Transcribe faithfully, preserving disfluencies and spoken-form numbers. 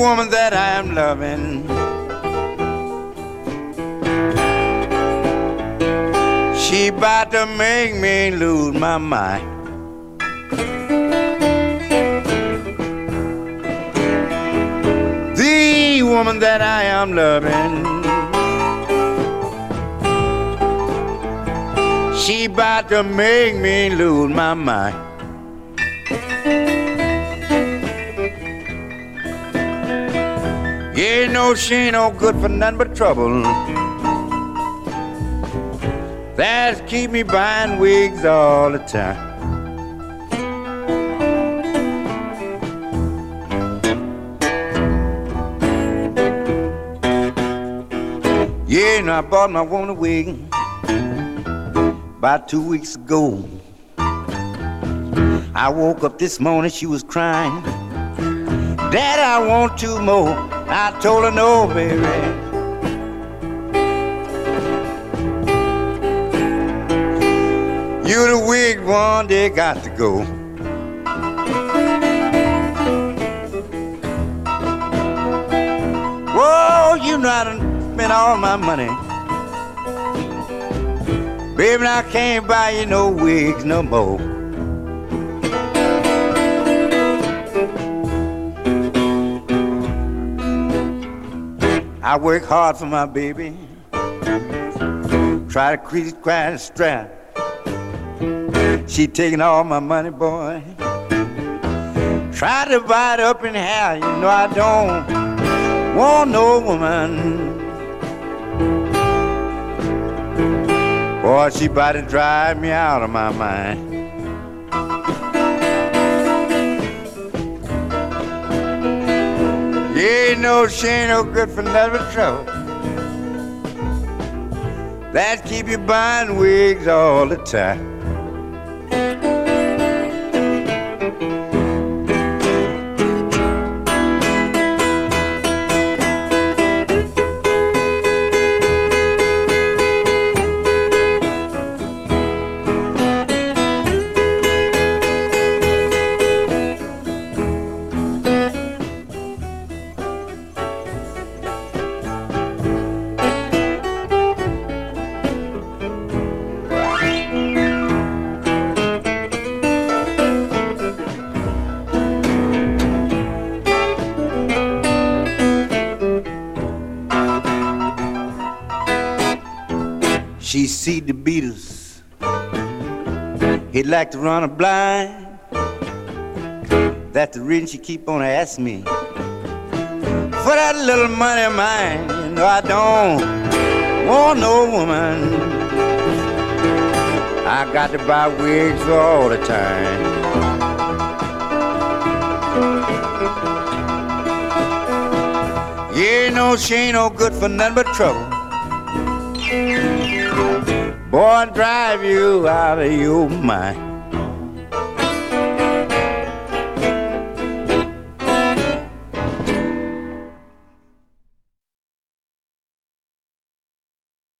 woman that I am loving, she about to make me lose my mind. The woman that I am loving, she about to make me lose my mind. Yeah, no, she ain't no good for nothing but trouble. That's keep me buying wigs all the time. Yeah, and I bought my woman a wig about two weeks ago. I woke up this morning, she was crying, Daddy, I want two more. I told her no, baby. You the wig one, they got to go. Whoa, you know I done spent all my money. Baby, I can't buy you no wigs no more. I work hard for my baby, try to crease, cry, and strap. She taking all my money, boy. Try to divide up in half. You know I don't want no woman. Boy, she about to drive me out of my mind. Yeah, no, she ain't no good for nothing but trouble. That keep you buying wigs all the time. She see the Beatles, he'd like to run a blind. That's the reason she keep on asking me for that little money of mine. You know I don't want no woman. I got to buy wigs all the time. Yeah, no, she ain't no good for nothing but trouble. Boy, drive you out of your mind.